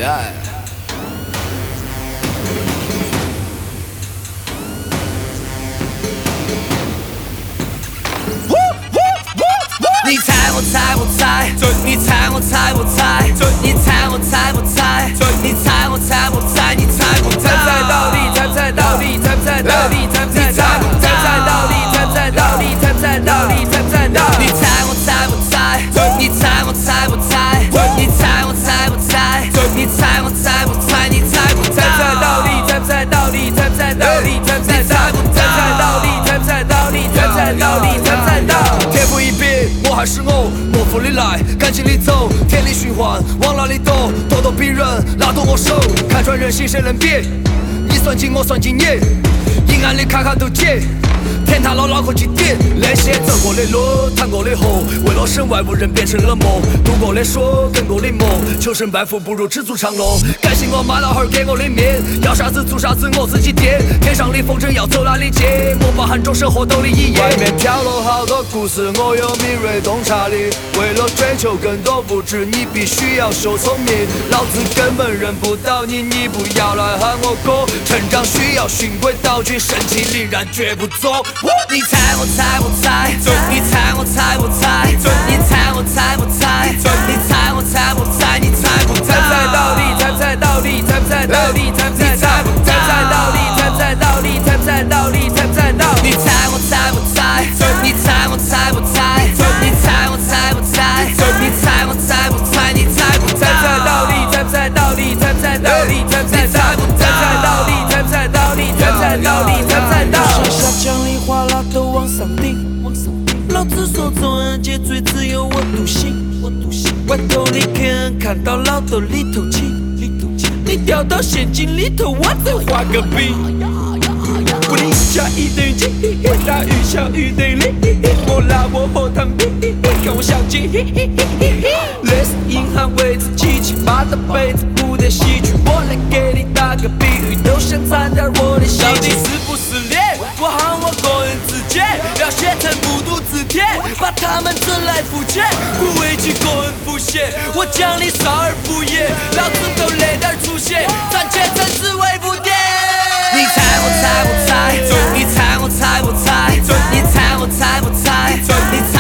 你猜我猜我猜，你猜我猜我猜，你猜我猜我猜，你猜我猜我猜，你猜我猜到底，猜不猜到底，猜不猜到底，猜不猜到底，猜不猜到底，猜不猜到底，猜不猜到底，猜不猜到底。你猜我猜我猜，你猜我猜我猜，你猜我猜我猜，你猜我猜我猜，你猜我猜到底，猜不猜到底，猜不猜到底，猜不猜到底，猜到底，猜不猜到底，猜猜到底，猜猜到底。天赋异禀，我还是我，莫负里来，感情里走，天理循环，往哪里走，咄咄逼人，拉动我手，看穿人心谁能比？你算计我算计你，阴暗里看看都解。天塌了脑壳起底，那些走过的路，趟过的河，为了身外无人变成了梦，度过的说，跟过的梦，求神拜佛不如知足常乐。感谢我妈老汉儿给我的命，要啥子做啥子我自己定，天上的风筝要走哪里接，莫把寒中生活兜里一夜。外面飘了好多故事，我有敏锐洞察力，为了追求更多物质，你必须要秀聪明，老子根本认不到你，你不要来喊我哥，成长需要循规蹈矩，盛气凛然绝不做。你猜我猜我猜，你猜我猜我猜，你猜我猜我猜，你猜我猜我猜，你猜我猜到底，猜不猜到底，猜不猜到底，猜不猜到底，猜不猜到底，猜不猜到底，猜不猜到底。你猜我猜我猜，你猜我猜我猜，你猜我猜我猜，你猜我猜我猜，你猜我猜到底，猜不猜到底，猜不猜到底，猜不猜到底，猜不猜到底，猜不猜到底，猜不猜到底。 下降里话拉头往上顶，老子说众人皆醉，只有我独醒。外头你看到老豆里头气，你掉到陷阱里头，我再画个饼。物理加一等于几？大于小于等于零。我拿我荷塘比，看我小鸡。类似银行位置机器，把到杯子不得洗去。我来给你打个比喻，都想沾点我的喜剧。到底是不是脸？我喊我个人自检，要写成不读字典，把他们整来肤浅，不为其个人复写。我讲你少儿不宜，老子都那点出息，赚钱真是为不掂。 你猜我猜我猜，你猜我猜我猜，你猜我猜我猜，你猜。